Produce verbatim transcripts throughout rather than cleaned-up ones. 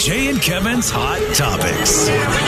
Jay and Kevin's Hot Topics.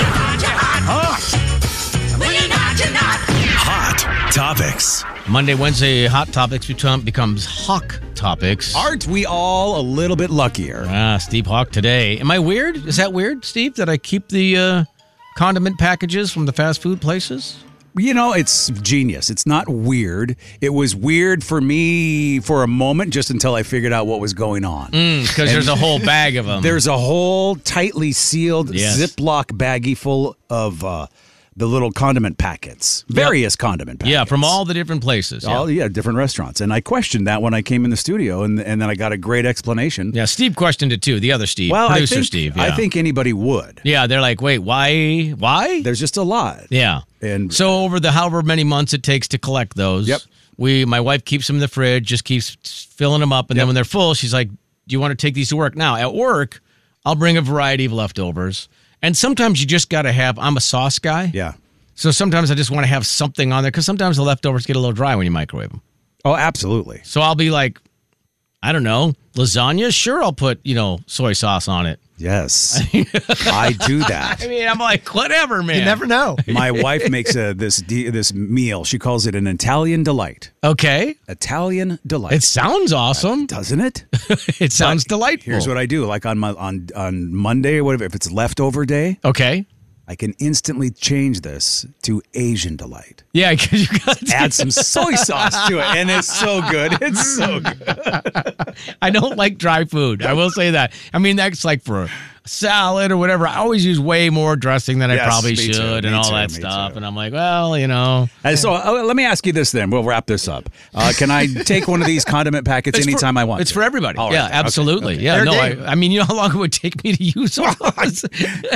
Hot Topics. Monday, Wednesday, Hot Topics become, becomes Hawk Topics. Aren't we all a little bit luckier? Ah, Steve Hawk today. Am I weird? Is that weird, Steve, that I keep the uh, condiment packages from the fast food places? You know, it's genius. It's not weird. It was weird for me for a moment, just until I figured out what was going on. Because mm, there's a whole bag of them. There's a whole tightly sealed Yes. Ziploc baggie full of uh, the little condiment packets. Various condiment packets. Yeah, from all the different places. Yeah. All yeah, different restaurants. And I questioned that when I came in the studio, and and then I got a great explanation. yeah, Steve questioned it too. The other Steve, Well, I producer think, Steve. Yeah. I think anybody would. Yeah, they're like, wait, why? Why? There's just a lot. Yeah. And So over the however many months it takes to collect those, Yep. we my wife keeps them in the fridge, just keeps filling them up, and Yep. then when they're full, she's like, "Do you want to take these to work?" Now at work, I'll bring a variety of leftovers, and sometimes you just got to have. I'm a sauce guy, yeah. so sometimes I just want to have something on there because sometimes the leftovers get a little dry when you microwave them. Oh, absolutely. So I'll be like, I don't know, lasagna. Sure, I'll put you know soy sauce on it. Yes. I do that. I mean, I'm like, whatever, man. You never know. My wife makes a this de- this meal. She calls it an Italian delight. Okay, Italian delight. it sounds awesome. Doesn't it? It sounds delightful. Here's what I do. Like on my on on Monday or whatever, if it's leftover day, Okay. I can instantly change this to Asian delight. Yeah, because you got to Add some soy sauce to it, and it's so good. It's so good. I don't like dry food. I will say that. I mean, that's like for a salad or whatever. I always use way more dressing than I Yes, probably me should too, and me all too, that me stuff. too. And I'm like, well, you know. And so uh, let me ask you this then. We'll wrap this up. Uh, can I take one of these condiment packets It's for- anytime I want? It's to? for everybody. All right, yeah, then. Okay, absolutely. okay. Yeah, Fair no, I, game. I mean, you know how long it would take me to use all those?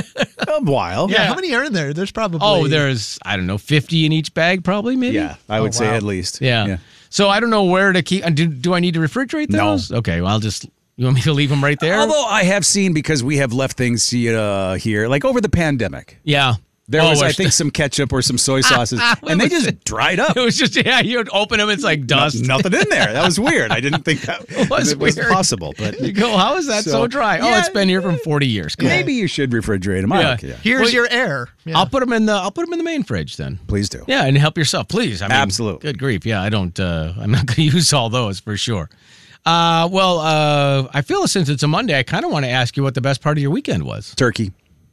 A while. Yeah, how many are in there? There's probably. Oh, there's, I don't know, fifty in each bag probably, maybe? Yeah, I would Oh, say wow. at least. Yeah. So I don't know where to keep. Do, do I need to refrigerate No. those? Okay, well, I'll just, you want me to leave them right there? Although I have seen, because we have left things uh, here, like over the pandemic, yeah. there Oh, was, I we're think, some ketchup or some soy sauces, and they was just it? dried up. It was just, yeah, you would open them, it's like dust. No- nothing in there. That was weird. I didn't think that It was it was weird. possible. But You go, how is that so, So, dry? Oh, yeah, it's been here from forty years. Cool. maybe you should refrigerate them. I Yeah. don't care. Here's Well, your air. Yeah. I'll put them in the I'll put them in the main fridge then. Please do. Yeah, and help yourself, please. I mean, Absolutely. Good grief. Yeah, I don't. Uh, I'm not going to use all those for sure. Uh, well, uh, I feel since it's a Monday, I kind of want to ask you what the best part of your weekend was. Turkey.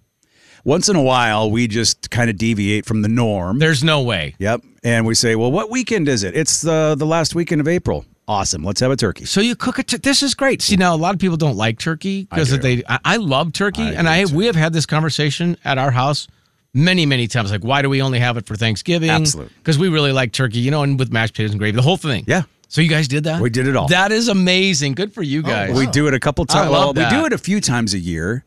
Once in a while, we just kind of deviate from the norm. There's no way. Yep. And we say, well, what weekend is it? It's the the last weekend of April. Awesome. Let's have a turkey. So you cook it. T- this is great. See, now a lot of people don't like turkey because do. they. I, I love turkey, I and do I too. we have had this conversation at our house many, many times. Like, why do we only have it for Thanksgiving? Absolutely. Because we really like turkey, you know, and with mashed potatoes and gravy, the whole thing. Yeah. So you guys did that? We did it all. That is amazing. Good for you guys. wow. We do it a couple I times. love Well, we that. do it a few times a year.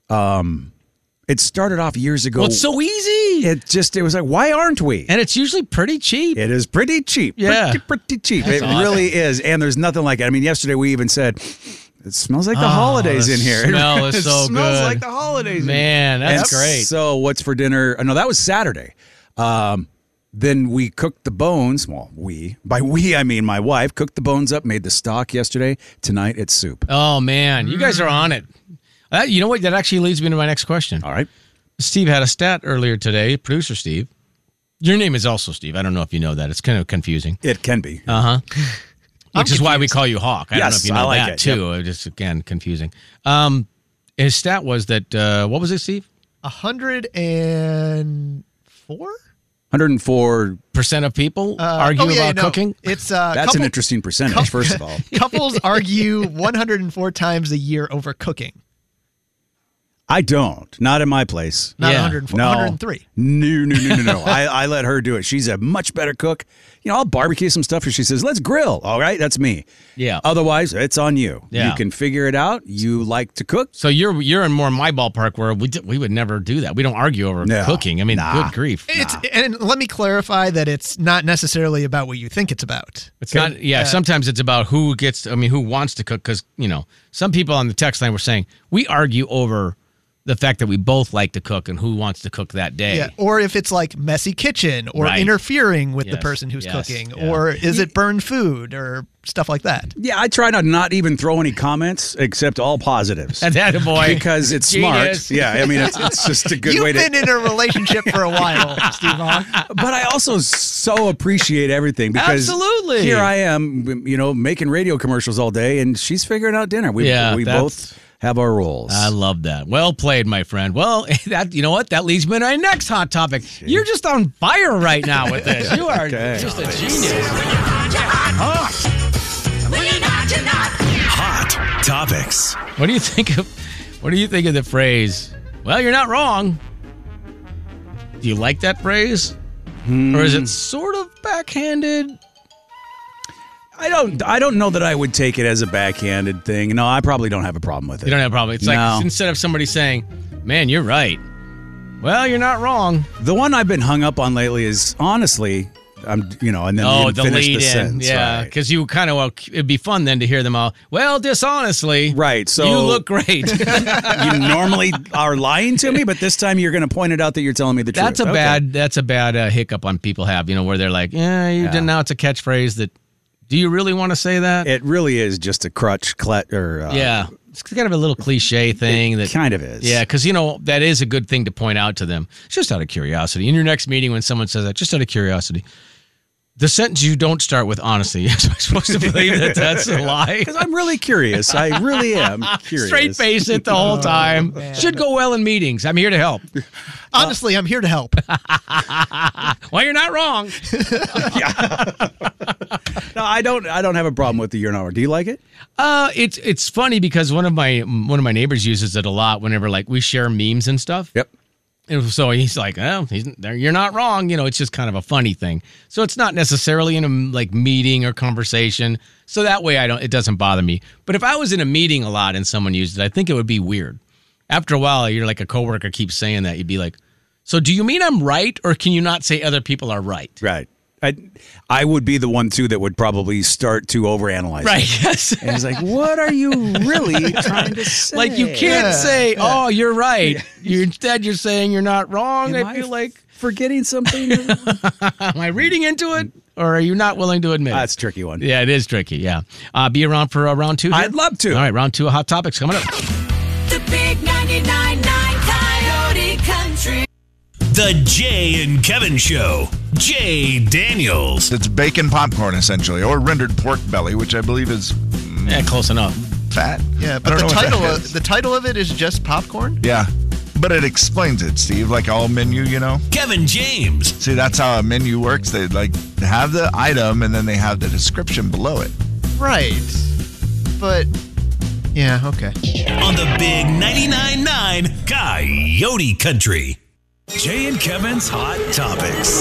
Um, it started off years ago. Well, it's so easy. it just it was like, why aren't we? And it's usually pretty cheap. It is pretty cheap. Yeah. Pretty, pretty cheap. That's it awesome. really is. And there's nothing like it. I mean, yesterday we even said, it smells like the Oh, holidays the in here. smell is it so smells good. like the holidays. in here. Man, that's And great. So what's for dinner? Oh, no, that was Saturday. Um, then we cooked the bones. Well, we. By we, I mean my wife. Cooked the bones up, made the stock yesterday. Tonight it's soup. Oh, man. You guys are on it. Uh, you know what? That actually leads me to my next question. All right. Steve had a stat earlier today, producer Steve. Your name is also Steve. I don't know if you know that. It's kind of confusing. It can be. Uh huh. Which is why we call you Hawk. I don't know Yes, if you know I like that it. too. It Just again confusing. Um, his stat was that uh, what was it, Steve? A hundred and four. one hundred four. Percent of people Uh, argue oh, yeah, about no. cooking. It's uh, That's couple- an interesting percentage, first of all. Couples argue one hundred four times a year over cooking. I don't. Not in my place. Not Yeah. one hundred four, No. one hundred three. No, no, no, no, no. I, I let her do it. She's a much better cook. You know, I'll barbecue some stuff if she says, let's grill. All right, that's me. Yeah. Otherwise, it's on you. Yeah. You can figure it out. You like to cook. So you're you're in more my ballpark where we d- we would never do that. We don't argue over No. cooking. I mean, Nah. good grief. It's and let me clarify that it's not necessarily about what you think it's about. It's not. Yeah, sometimes it's about who gets. I mean, who wants to cook? Because you know, some people on the text line were saying we argue over the fact that we both like to cook and who wants to cook that day. Yeah, or if it's like messy kitchen or Right. interfering with the Yes, person who's yes, cooking, yeah. or is it burned food or stuff like that. Yeah, I try to not even throw any comments except all positives. And that boy. Because it's Genius. smart. Yeah, I mean, it's, it's just a good You've way to. been in a relationship for a while, Steve Hawk. But I also so appreciate everything because Absolutely. here I am, you know, making radio commercials all day, and she's figuring out dinner. We Yeah, we that's- both have our roles. I love that. Well played, my friend. Well, that you know what? That leads me to my next hot topic. You're just on fire right now with this. You are Okay. just a genius. Hot Topics. What do you think of what do you think of the phrase? Well, you're not wrong. Do you like that phrase? Or is it sort of backhanded? I don't. I don't know that I would take it as a backhanded thing. No, I probably don't have a problem with it. You don't have a problem. It's No. like instead of somebody saying, "Man, you're right." Well, you're not wrong. The one I've been hung up on lately is honestly, I'm, you know, and then Oh, you the finish lead the in, sentence, yeah, right. because you kind of well, it'd be fun then to hear them all. Well, dishonestly, Right, so- you look great. You normally are lying to me, but this time you're going to point it out that you're telling me the That's a truth. Okay. bad. That's a bad uh, hiccup on people have. You know, where they're like, "Yeah, you Yeah. did." Now it's a catchphrase that. Do you really want to say that? It really is just a crutch, clet, or uh, yeah, it's kind of a little cliche thing It that kind of is. Yeah, because you know that is a good thing to point out to them, just out of curiosity. In your next meeting, when someone says that, just out of curiosity, the sentence you don't start with "honestly." Am I supposed to believe that that's a lie? Because I'm really curious. I really am curious. Straight face it the whole time. Should go well in meetings. I'm here to help. Honestly, I'm here to help. Well, you're not wrong. No, I don't. I don't have a problem with the you're not. Do you like it? Uh, it's it's funny because one of my one of my neighbors uses it a lot whenever like we share memes and stuff. Yep. And so he's like, "Oh, he's there. You're not wrong." You know, it's just kind of a funny thing. So it's not necessarily in a like meeting or conversation. So that way, I don't. It doesn't bother me. But if I was in a meeting a lot and someone used it, I think it would be weird. After a while, you're like a coworker keeps saying that. You'd be like, "So do you mean I'm right, or can you not say other people are right?" Right. I, I would be the one too that would probably start to overanalyze. Right. it. Yes. And he's like, "What are you really trying to say?" Like you can't Yeah. say, "Oh, you're right." You instead you're saying you're not wrong. Am I feel like, forgetting something. am I reading into it, or are you not willing to admit That's it? a tricky one. Yeah, it is tricky. Yeah, uh, be around for uh, round two. Here? I'd love to. All right, round two of Hot Topics coming up. The big ninety-nine point nine Coyote Country. The Jay and Kevin Show. Jay Daniels. It's bacon popcorn, essentially, or rendered pork belly, which I believe is Yeah, close enough. fat. Yeah, I but don't the know what that title is. of, the title of it is just popcorn. Yeah, but it explains it, Steve, like all menu, you know? Kevin James. See, that's how a menu works. They like have the item and then they have the description below it. Right. But yeah, okay. On the big ninety-nine point nine Coyote Country. Jay and Kevin's Hot Topics.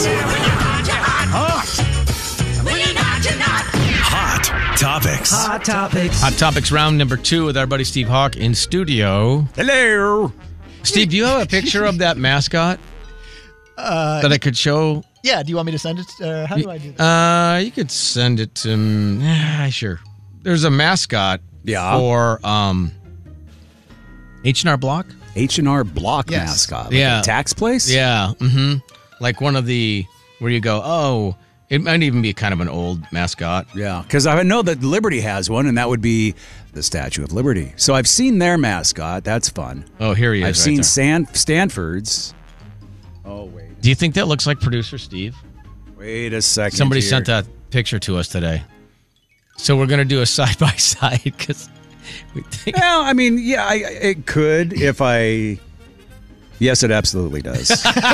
Hot Topics. Hot Topics round number two with our buddy Steve Hawk in studio. Hello. Steve, do you have a picture of that mascot Uh, that I could show? yeah. Do you want me to send it? Uh, how do I do that? Uh, you could send it to me. Yeah, sure. There's a mascot Yeah. for um, H and R Block. H and R Block Yes. mascot. Like Yeah. a tax place. Yeah. Mm-hmm. Like one of the where you go, oh, it might even be kind of an old mascot. Yeah, because I know that Liberty has one, and that would be the Statue of Liberty. So I've seen their mascot. That's fun. Oh, here he is. I've right seen there. San- Stanford's. Oh, wait. Do you think that looks like producer Steve? Wait a second. Somebody here. sent that picture to us today. So we're going to do a side by side because we think. Well, I mean, yeah, I, it could if I. Yes, it absolutely does.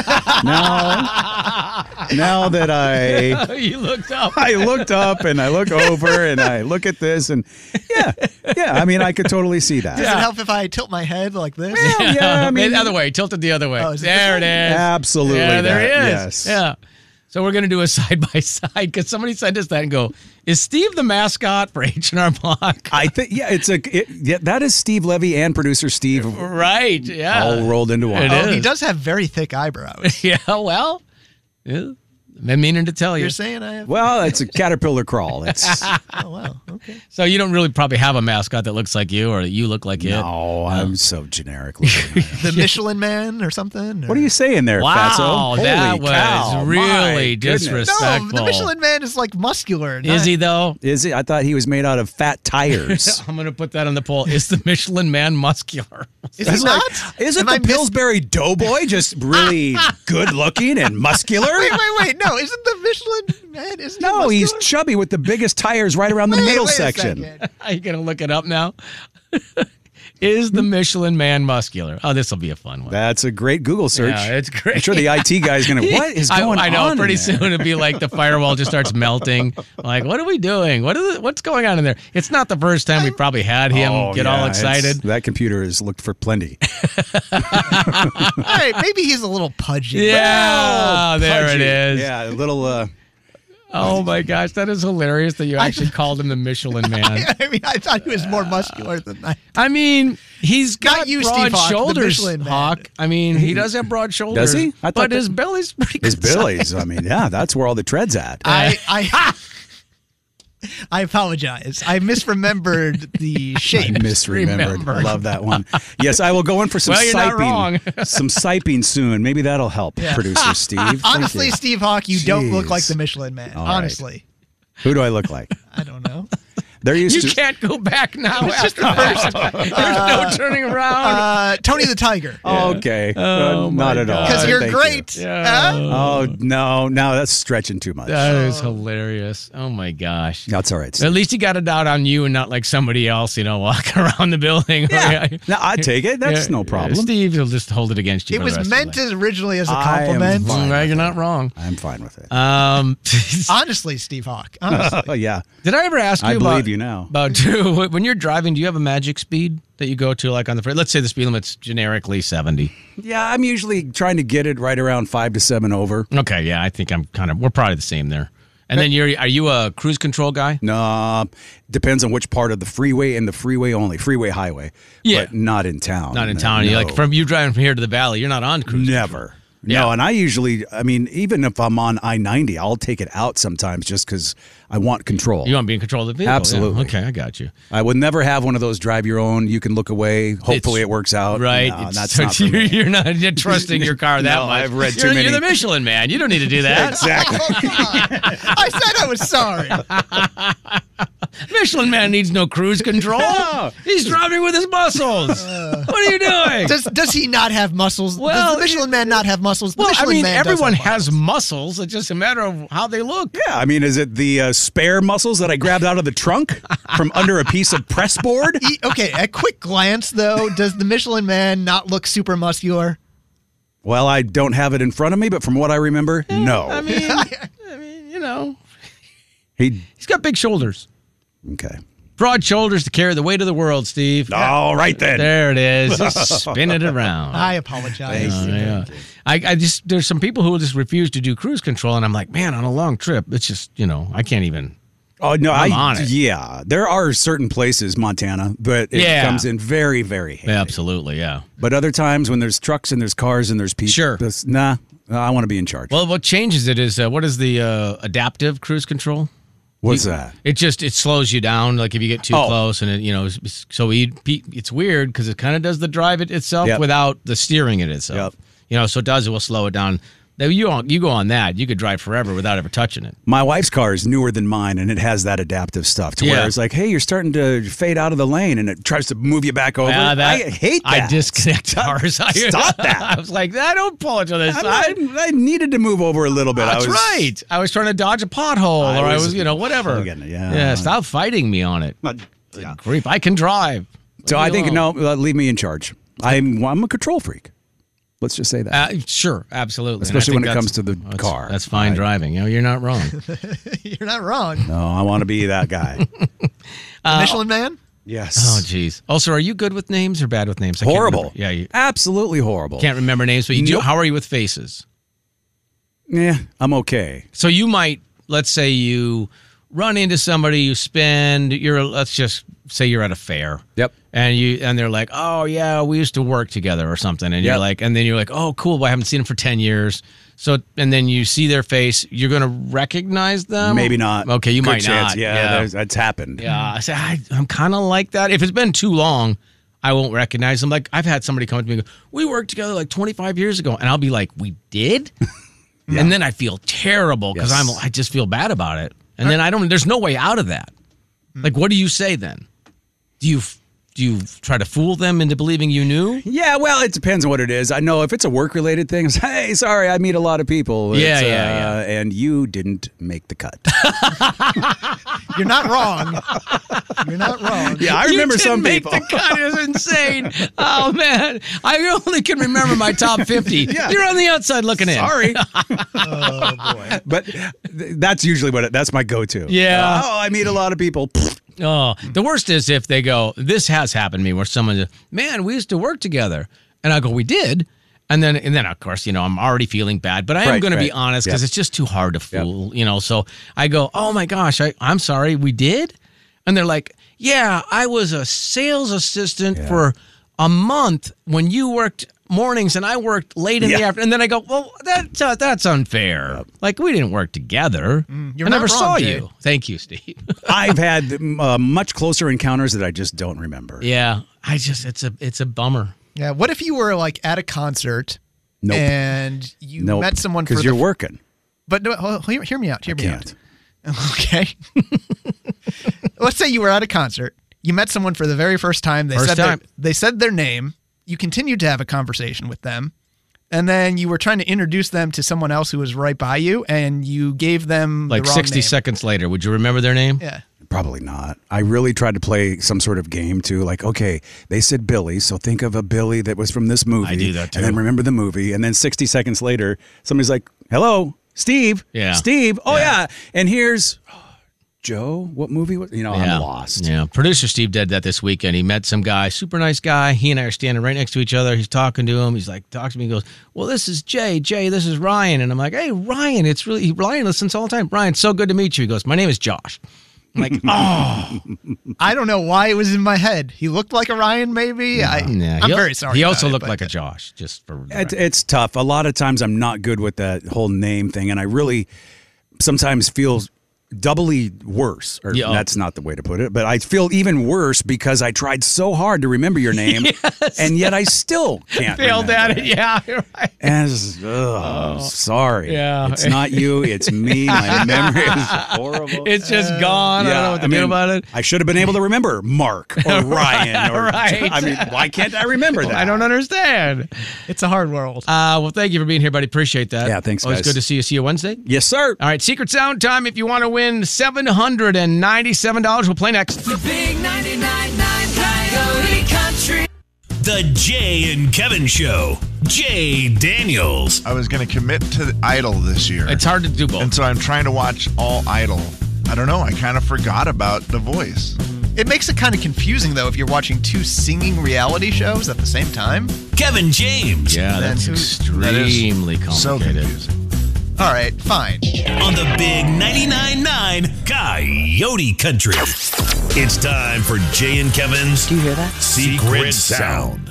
now, now that I You looked up. I looked up and I look over and I look at this and yeah, yeah. I mean, I could totally see that. Does it help if I tilt my head like this? Well, yeah, I mean, the other way. Tilted the other way. Oh, is it there it this is. Absolutely Yeah, there that, he is. yes. Yeah. So we're going to do a side by side because somebody sent us that and go, is Steve the mascot for H and R Block? I think yeah, it's a it, yeah. That is Steve Levy and producer Steve Right. Yeah. all rolled into one. It Oh, he is. does have very thick eyebrows. Yeah. Well. Yeah. I'm meaning to tell you. You're saying I have. Well, it's a caterpillar crawl. It's Oh wow. Okay. So you don't really probably have a mascot that looks like you, or that you look like it. no, I'm so generic. looking. The Michelin Man or something. Or? What are you saying there, Wow, Fatso? that Holy was cow, really my goodness. disrespectful. No, the Michelin Man is like muscular. Is not- he though? Is it? I thought he was made out of fat tires. I'm going to put that on the poll. Is the Michelin Man muscular? Is That's he like- not? Isn't Am the I mis- Pillsbury Doughboy just really good looking and muscular? Wait, wait, wait. No, isn't the Michelin Man? Isn't No, he he's muscular? chubby with the biggest tires right around the Wait, middle wait a section. second. Are you going to look it up now? Is the Michelin Man muscular? Oh, this will be a fun one. That's a great Google search. Yeah, it's great. I'm sure the I T guy's going to, what is I- going I, know. on? Pretty in there? soon it'll be like the firewall just starts melting. Like, what are we doing? What is it, what's going on in there? It's not the first time we probably had him Oh, get yeah, all it's- excited. That computer has looked for plenty. All right, maybe he's a little pudgy. Yeah, there it Pudgy. is. Yeah, a little. Uh, Oh my gosh, that is hilarious that you actually called him the Michelin Man. I mean, I thought he was more muscular than that. I mean, he's Not got you, broad Steve Hawk, the shoulders, Michelin Man. Hawk. I mean, he does have broad shoulders. Does he? I thought but that- his belly's pretty his good size. Billy's. I mean, yeah, that's where all the tread's at. I I I apologize. I misremembered the I shape. misremembered. Remembered. I love that one. Yes, I will go in for some Well, you're not siping. wrong. some siping soon. Maybe that'll help, producer Steve. Thank Honestly, you. Steve Hawk, you don't look Jeez. like the Michelin Man. All right. Honestly, Who do I look like? I don't know. There used You to. can't go back now. After that. There's no turning around. Uh, Tony the Tiger. Oh, okay, Oh, Uh, my not at all. Because you're Thank great. you. Yeah. Huh? Oh no, no, that's stretching too much. That is hilarious. Oh my gosh. That's all right. Steve. At least you got it out on you and not like somebody else, you know, walking around the building. Yeah, no, I take it. That's Yeah, no problem. Steve will just hold it against you. It for was the rest meant of the as originally as a I am compliment. fine. life. Well, with you're it. not wrong. I'm fine with it. Um, Honestly, Steve Hawk. Honestly. Oh yeah, did I ever ask you I about, believe you now. about too, when you're driving, do you have a magic speed that you go to like on the freeway? Let's say the speed limit's generically seventy. yeah. I'm usually trying to get it right around five to seven over. Okay, yeah, I think I'm kind of, we're probably the same there. And then you're, are you a cruise control guy? No, depends on which part of the freeway and the freeway only, freeway highway. Yeah. but not in town. Not in No, town. You no. like from you driving from here to the valley, you're not on cruise control. Never. No, Yeah. and I usually, I mean, even if I'm on I ninety, I'll take it out sometimes just because I want control. You want to be in control of the vehicle. Yeah, Absolutely. okay, I got you. I would never have one of those drive your own. You can look away. Hopefully It's- it works out. Right. No, It's- that's not for you're, me. you're not you're trusting your car that No, much. I've read too you're, many- You're the Michelin Man. You don't need to do that. Exactly. I said I was sorry. Michelin Man needs no cruise control. No. He's driving with his muscles. what are you doing? Does does he not have muscles? Well, does the Michelin Man not have muscles? The well, I Michelin mean, Man does everyone have has muscles. It's just a matter of how they look. Yeah, I mean, is it the uh, spare muscles that I grabbed out of the trunk from under a piece of press board? E- okay, at quick glance, though, does the Michelin Man not look super muscular? Well, I don't have it in front of me, but from what I remember, no. I mean, I mean, you know, he he's got big shoulders, okay. broad shoulders to carry the weight of the world. Steve. All right then. There it is. Just spin it around. I apologize. Uh, yeah. I, I just there's some people who will just refuse to do cruise control, and I'm like, man, on a long trip, it's just you know I can't even. Oh no, I'm I on it. yeah. There are certain places, Montana, but it Yeah. comes in very, very handy. Yeah, absolutely, yeah. But other times when there's trucks and there's cars and there's people, Sure. this- nah, I want to be in charge. Well, what changes it is uh, what is the uh, adaptive cruise control? What's that? It just it slows you down, like if you get too Oh. close, and it you know it's- so we it's weird because it kind of does the drive it itself Yep. without the steering it itself. Yep. You know, so it does it will slow it down. Now, you on, you go on that, you could drive forever without ever touching it. My wife's car is newer than mine, and it has that adaptive stuff to Yeah. where it's like, hey, you're starting to fade out of the lane, and it tries to move you back over. Ah, that- I hate that. I disconnect Stop, ours. I, stop that. I was like, I don't pull it to the I'm side. not- I needed to move over a little bit. That's I was, right. I was trying to dodge a pothole, I or I was was, you know, whatever. hugging it, yeah. yeah. Stop fighting me on it. Not- yeah. Creep. I can drive. So Leave I me think alone. no, uh, leave me in charge. I'm I'm a control freak. Let's just say that. Uh, sure, absolutely. And I Especially think when it that's- comes to the that's- car. That's fine Right. driving. You know, you're not wrong. You're not wrong. no, I want to be that guy. The Michelin Man? Yes. Oh, geez. Also, are you good with names or bad with names? I can't horrible. remember. Yeah, you Absolutely horrible. can't remember names, but you do. Nope. How are you with faces? Yeah, I'm okay. So you might, let's say you run into somebody, you spend, you're, let's just say you're at a fair. Yep. And you and they're like, oh, yeah, we used to work together or something. And you're Yep. like, and then you're like, oh, cool, well, I haven't seen them for ten years. So, and then you see their face, you're going to recognize them? Maybe not. Okay, you Good might chance. not. Yeah, Yeah. there's- that's happened. Yeah, I say I, I'm kind of like that. If it's been too long, I won't recognize them. Like I've had somebody come up to me and go, "We worked together like twenty-five years ago," and I'll be like, "We did," and then I feel terrible because Yes. I'm I just feel bad about it, and then I don't. There's no way out of that. Like, what do you say then? Do you do you try to fool them into believing you knew? Yeah, well, it depends on what it is. I know if it's a work-related thing, it's, hey, sorry, I meet a lot of people. Yeah, It's, yeah, uh, yeah. And you didn't make the cut. You're not wrong. You're not wrong. Yeah, I You remember didn't some make people. the cut. It was insane. Oh man, I only can remember my top fifty. Yeah. You're on the outside looking in. Sorry. Oh boy. But th- that's usually what it, that's my go-to. Yeah. Oh, I meet a lot of people. Oh, the worst is if they go, this has happened to me where someone says, man, we used to work together. And I go, we did. And then, and then of course, you know, I'm already feeling bad, but I am Right, going to be right. honest because Yep. it's just too hard to fool, you know? So I go, oh my gosh, I, I'm sorry, we did. And they're like, yeah, I was a sales assistant Yeah. for a month when you worked mornings and I worked late in the Yeah. afternoon. And then I go, well, that's, uh, that's unfair. Like we didn't work together. you're I not never wrong, saw Jay. you. Thank you, Steve. I've had uh, much closer encounters that I just don't remember. Yeah, I just it's a it's a bummer. Yeah. What if you were like at a concert Nope. and you Nope. met someone for because the you're working. But no, hold- hear, hear me out. Hear me Can't. out. Okay. Let's say you were at a concert. You met someone for the very first time. They First said time. Their, they said their name. You continued to have a conversation with them, and then you were trying to introduce them to someone else who was right by you, and you gave them Like the wrong sixty name. seconds later, would you remember their name? Yeah. Probably not. I really tried to play some sort of game too. Like, okay, they said Billy, so think of a Billy that was from this movie. I do that, And then too. remember the movie. And then sixty seconds later, somebody's like, hello, Steve. Yeah. Steve. Oh, Yeah. yeah. And here's Joe. What movie was You know, Yeah. I'm lost. Yeah. Producer Steve did that this weekend. He met some guy, super nice guy. He and I are standing right next to each other. He's talking to him. He's like, talks to me. He goes, well, this is Jay. Jay, this is Ryan. And I'm like, hey, Ryan, it's really, Ryan listens all the time. Ryan, so good to meet you. He goes, my name is Josh. I'm like, oh. I don't know why it was in my head. He looked like a Ryan, maybe. I, Yeah, I'm he- very sorry. He about also it, looked but- like a Josh, just for. the It, record. it's tough. A lot of times I'm not good with that whole name thing. And I really sometimes feel doubly worse. Or Yeah. that's not the way to put it. But I feel even worse because I tried so hard to remember your name. And yet I still can't Failed remember at it. it. Yeah, you're right. And it's just, ugh, sorry. Yeah. It's not you, it's me. My memory is horrible. It's just gone. I don't know what to do mean, about it. I should have been able to remember Mark or Ryan. Or, Right. I mean, why can't I remember that? I don't understand. It's a hard world. Uh, well, thank you for being here, buddy. Appreciate that. Yeah, thanks, Always guys. good to see you. See you Wednesday. Yes, sir. All right, Secret Sound time. If you want to win seven hundred ninety-seven dollars, we'll play next. The big ninety-nine point nine Coyote Country. The Jay and Kevin Show. Jay Daniels. I was going to commit to Idol this year. It's hard to do both. And so I'm trying to watch all Idol. I don't know. I kind of forgot about The Voice. It makes it kind of confusing, though, if you're watching two singing reality shows at the same time. Kevin James. Yeah, Then that's who- extremely So complicated. confusing. All right, fine. On the big ninety-nine point nine Coyote Country. It's time for Jay and Kevin's Do you hear that? Secret Sound.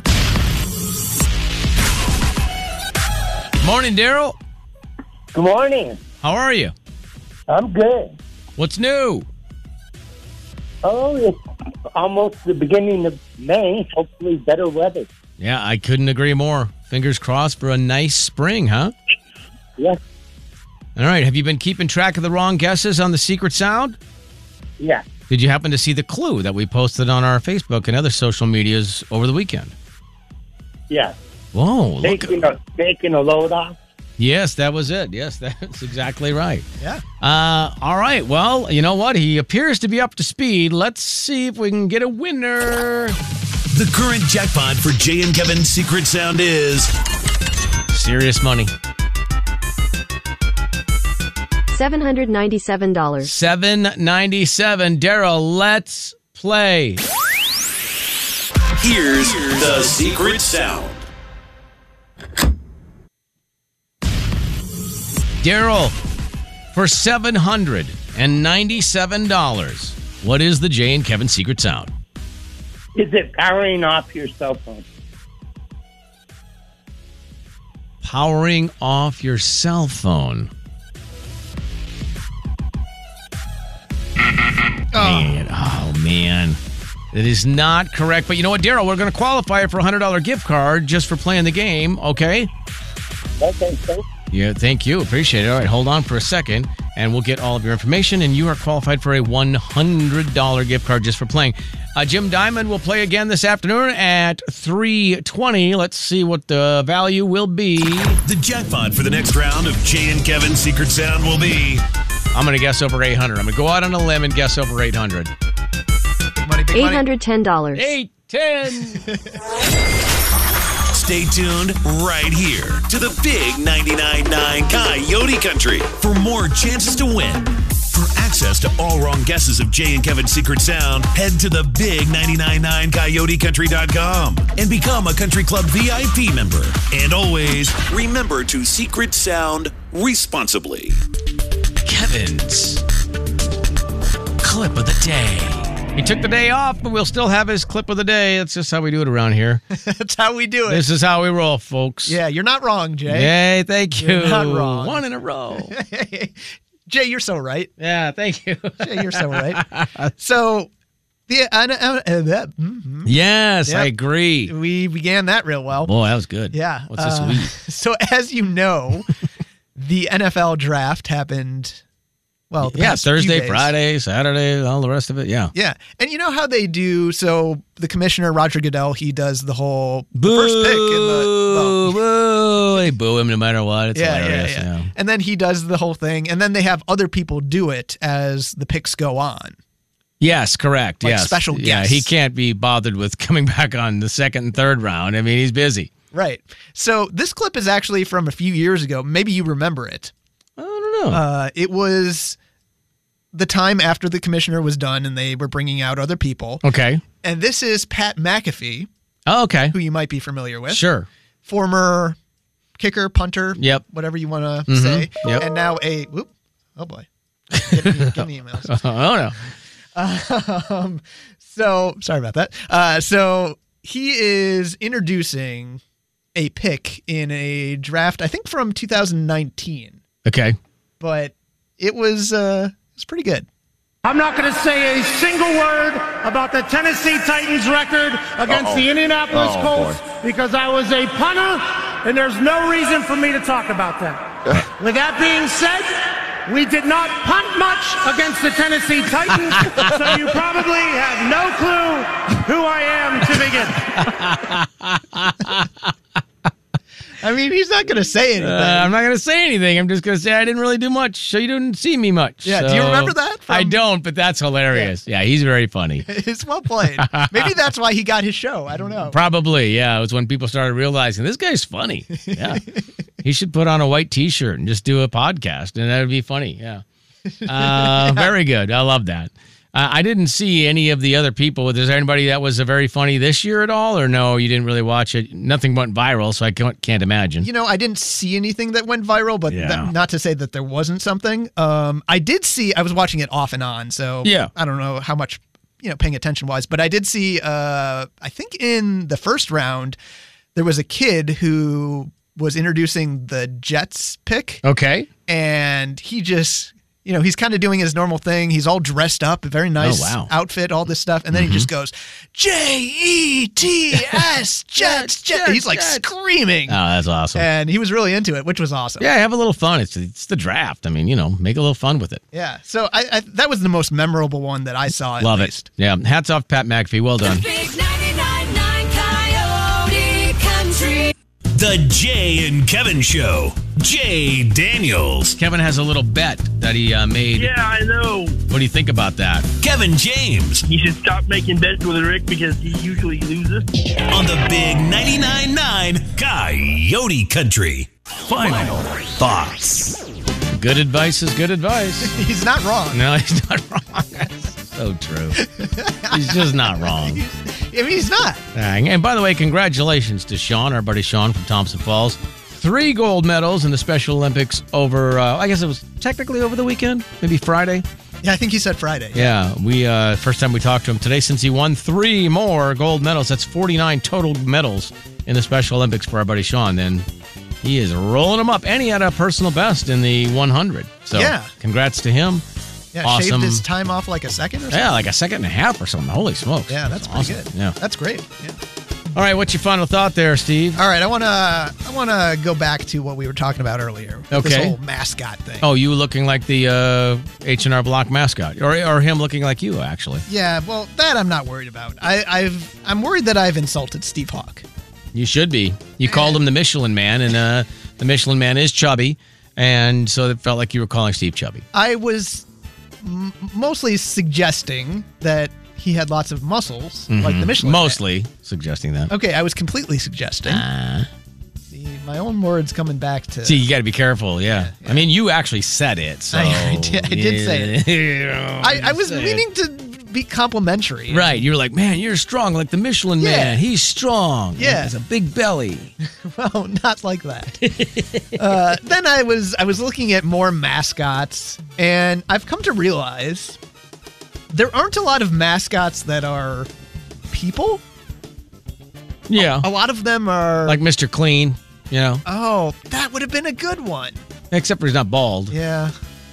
Morning, Daryl. Good morning. How are you? I'm good. What's new? Oh, it's almost the beginning of May. Hopefully better weather. Yeah, I couldn't agree more. Fingers crossed for a nice spring, huh? Yes. All right. Have you been keeping track of the wrong guesses on the Secret Sound? Yes. Did you happen to see the clue that we posted on our Facebook and other social medias over the weekend? Yes. Whoa. Look. Taking a, taking a load off. Yes, that was it. Yes, that's exactly right. Yeah. Uh, all right. Well, you know what? He appears to be up to speed. Let's see if we can get a winner. The current jackpot for Jay and Kevin's Secret Sound is Serious money. seven hundred ninety-seven dollars. seven ninety-seven. Daryl, let's play. Here's the Secret Sound. Daryl, for seven hundred ninety-seven dollars. What is the Jay and Kevin secret sound? Is it powering off your cell phone? Powering off your cell phone. Man, oh, man. That is not correct. But you know what, Daryl? We're going to qualify for a one hundred dollars gift card just for playing the game, okay? Okay, so Yeah, thank you. Appreciate it. All right, hold on for a second, and we'll get all of your information, and you are qualified for a one hundred dollars gift card just for playing. Uh, Jim Diamond will play again this afternoon at three twenty. Let's see what the value will be. The jackpot for the next round of Jay and Kevin's Secret Sound will be... I'm going to guess over eight hundred. I'm going to go out on a limb and guess over eight hundred. Money, big eight money. hundred ten dollars. eight ten Stay tuned right here to the Big ninety-nine point nine Coyote Country for more chances to win. For access to all wrong guesses of Jay and Kevin's Secret Sound, head to the big nine nine nine coyote country dot com and become a Country Club V I P member. And always remember to Secret Sound responsibly. Kevin's clip of the day. He took the day off, but we'll still have his clip of the day. That's just how we do it around here. That's how we do it. This is how we roll, folks. Yeah, you're not wrong, Jay. Yay, thank you. You're not wrong. One in a row. Jay, you're so right. Yeah, thank you. Jay, you're so right. So, the uh, uh, uh, uh, mm-hmm. Yes, Yep. I agree. we began that real well. Boy, that was good. Yeah. What's this uh, week? So, as you know, the N F L draft happened, well, the Yeah, past few Thursday, days. Friday, Saturday, all the rest of it. Yeah. Yeah. And you know how they do, so the commissioner, Roger Goodell, he does the whole the Boo, first pick in the. Well, boo. They boo him no matter what. It's yeah, yeah, hilarious. yeah, Yeah. And then he does the whole thing, and then they have other people do it as the picks go on. Yes, correct. Like yes. special Yeah, guests. he can't be bothered with coming back on the second and third round. I mean, he's busy. Right. So this clip is actually from a few years ago. Maybe you remember it. I don't know. Uh, it was the time after the commissioner was done and they were bringing out other people. okay. And this is Pat McAfee, Oh, okay. who you might be familiar with. Sure. Former kicker, punter, Yep. whatever you want to Mhm. say. Yep. And now a, whoop, oh boy. Give me, give me emails. Oh, no. Um, so, sorry about that. Uh, so he is introducing a pick in a draft, I think from two thousand nineteen. Okay. But it was uh it was pretty good. I'm not going to say a single word about the Tennessee Titans record against Uh-oh. the Indianapolis Oh, Colts because I was a punter and there's no reason for me to talk about that. With that being said, we did not punt much against the Tennessee Titans, so you probably have no clue who I am to begin. I mean, he's not going to say anything. Uh, I'm not going to say anything. I'm just going to say I didn't really do much, so you didn't see me much. Yeah, do you So- remember that from- I don't, but that's hilarious. Yeah, he's very funny. It's well played. Maybe that's why he got his show. I don't know. Probably, yeah. It was when people started realizing this guy's funny. Yeah. He should put on a white T-shirt and just do a podcast, and that would be funny. Yeah. Uh, very good. I love that. Uh, I didn't see any of the other people. Is there anybody that was uh, very funny this year at all, or no, you didn't really watch it? Nothing went viral, so I can't, can't imagine. You know, I didn't see anything that went viral, but Yeah. that, not to say that there wasn't something. Um, I did see, I was watching it off and on, so Yeah. I don't know how much, you know, paying attention wise, but I did see, uh, I think in the first round, there was a kid who was introducing the Jets pick, Okay. and he just, you know, he's kind of doing his normal thing. He's all dressed up, a very nice Oh, wow. outfit, all this stuff. And then he just goes, J E T S, Jets, Jets. He's like screaming. Oh, that's awesome. And he was really into it, which was awesome. Yeah, have a little fun. It's it's the draft. I mean, you know, make a little fun with it. Yeah. So I, I that was the most memorable one that I saw. At Love least. it. Yeah. Hats off, Pat McAfee. Well done. Big ninety-nine point nine Coyote Country. The Jay and Kevin Show. Jay Daniels. Kevin has a little bet that he uh, made. Yeah, I know. What do you think about that? Kevin James. You should stop making bets with Rick because he usually loses. On the Big ninety-nine point nine Coyote Country. Final thoughts. Good advice is good advice. He's not wrong. No, he's not wrong. That's so true. He's just not wrong. I mean, he's not. And by the way, congratulations to Sean, our buddy Sean from Thompson Falls. Three gold medals in the Special Olympics over, uh, I guess it was technically over the weekend, maybe Friday. Yeah, I think he said Friday. Yeah, we uh, first time we talked to him today since he won three more gold medals. That's forty-nine total medals in the Special Olympics for our buddy Sean. Then he is rolling them up, and he had a personal best in the one hundred. So Yeah. congrats to him. Yeah, Awesome. shaved his time off like a second or something. Yeah, like a second and a half or something. Holy smokes. Yeah, that's, pretty awesome. good. Yeah. That's great. Yeah. All right, what's your final thought there, Steve? All right, I want to I want to go back to what we were talking about earlier. with This Okay. whole mascot thing. Oh, you looking like the uh, H and R Block mascot, or or him looking like you, actually. Yeah, well, that I'm not worried about. I, I've I'm worried that I've insulted Steve Hawk. You should be. You called him the Michelin Man, and uh, the Michelin Man is chubby, and so it felt like you were calling Steve chubby. I was m- mostly suggesting that he had lots of muscles, like the Michelin Man. Mostly suggesting that. Okay, I was completely suggesting. Uh, See, my own words coming back to. see, you got to be careful. Yeah. I mean, you actually said it. So I, I did, I did say it. it. I, I was meaning to be complimentary. Right. You were like, man, you're strong like the Michelin Yeah. Man. He's strong. Yeah. He has a big belly. Well, not like that. uh, then I was I was looking at more mascots, and I've come to realize there aren't a lot of mascots that are people. Yeah. A lot of them are Like Mister Clean, you know, Oh, that would have been a good one. except for he's not bald. Yeah.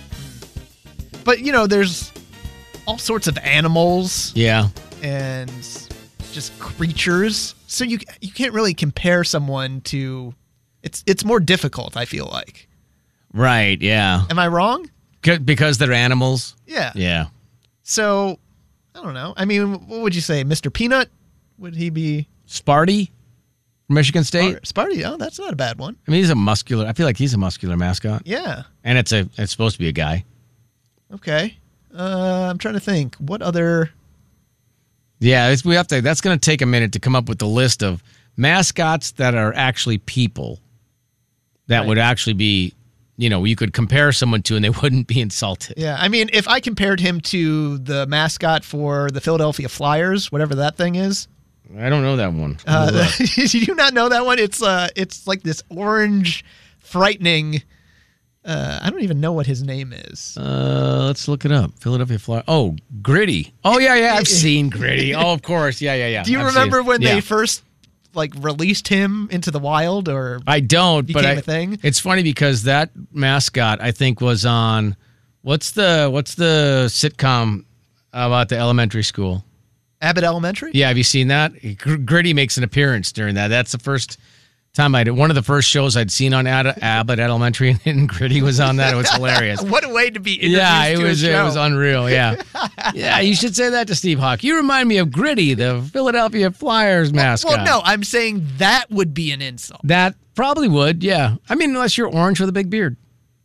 But you know, there's all sorts of animals Yeah. and just creatures. So you you can't really compare someone to it's it's more difficult, I feel like. Right. Yeah. Am I wrong? C- Because they're animals. Yeah. Yeah. So, I don't know. I mean, what would you say? Mister Peanut? Would he be Sparty, Michigan State. Or Sparty? Oh, that's not a bad one. I mean, he's a muscular. I feel like he's a muscular mascot. Yeah. And it's a. It's supposed to be a guy. Okay. Uh, I'm trying to think. What other Yeah, it's, we have to. That's going to take a minute to come up with the list of mascots that are actually people. That Right. would actually be, you know, you could compare someone to, and they wouldn't be insulted. Yeah, I mean, if I compared him to the mascot for the Philadelphia Flyers, whatever that thing is. I don't know that one. Uh, do you not know that one? It's uh, it's like this orange, frightening. Uh, I don't even know what his name is. Uh, let's look it up. Philadelphia Flyers. Oh, Gritty. Oh yeah, yeah. I've seen Gritty. Oh, of course. Yeah, yeah, yeah. Do you I've remember seen- when yeah. they first like released him into the wild, or I don't, but became I, a thing? It's funny because that mascot I think was on what's the what's the sitcom about the elementary school? Abbott Elementary? Yeah, have you seen that? Gr- Gritty makes an appearance during that. That's the first time I did. One of the first shows I'd seen on Ad- Abbott Elementary, and Gritty was on that. It was hilarious. What a way to be introduced Yeah, it to was a it show. was unreal. Yeah, yeah. You should say that to Steve Hawk. You remind me of Gritty, the Philadelphia Flyers mascot. Well, no, I'm saying that would be an insult. That probably would. Yeah, I mean, unless you're orange with a big beard.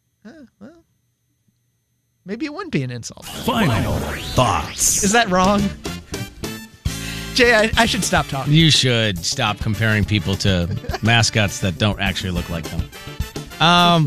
Maybe it wouldn't be an insult. Final thoughts. Is that wrong? Jay, I, I should stop talking. You should stop comparing people to mascots that don't actually look like them. Um,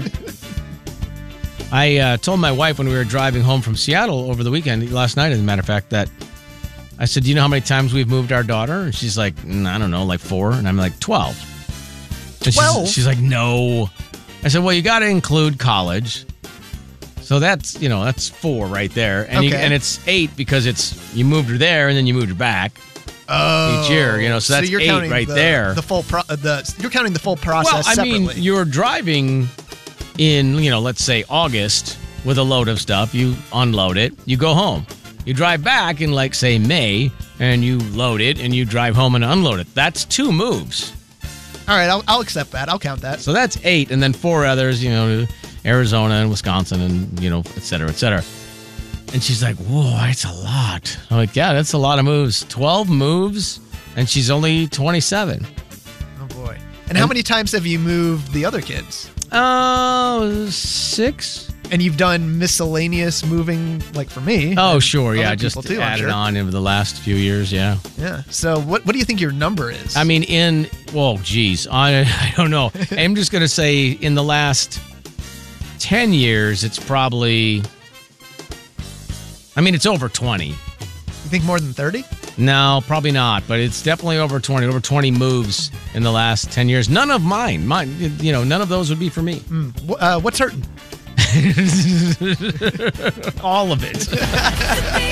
I uh, told my wife when we were driving home from Seattle over the weekend, last night, as a matter of fact, that I said, "Do you know how many times we've moved our daughter?" And she's like, "Mm, "I don't know, like four." And I'm like, twelve. And twelve? She's, she's like, "No." I said, "Well, you got to include college." So that's, you know, that's four right there. And, you, Okay. and it's eight because it's you moved her there and then you moved her back. Oh, Each year, you know, so that's you're eight counting right the, there. The full pro- uh, the you're counting the full process Well, I separately. mean, you're driving in, you know, let's say August with a load of stuff. You unload it, you go home. You drive back in, like, say, May, and you load it, and you drive home and unload it. That's two moves. All right, I'll, I'll accept that. I'll count that. So that's eight, and then four others, you know, Arizona and Wisconsin and, you know, et cetera, et cetera. And she's like, whoa, that's a lot. I'm like, yeah, that's a lot of moves. twelve moves, and she's only twenty-seven. Oh boy! And how many times have you moved the other kids? Uh, six. And you've done miscellaneous moving, like for me. Oh, and sure, yeah, other just people too, I'm added sure. on over the last few years, yeah. Yeah. So what what do you think your number is? I mean, in, well, geez, I, I don't know. I'm just going to say in the last ten years, it's probably, I mean, it's over twenty. you think more than thirty? No, probably not, but it's definitely over twenty, over twenty moves in the last ten years. None of mine, mine, you know, none of those would be for me. Mm. wh- Uh, what's hurting? All of it. The Big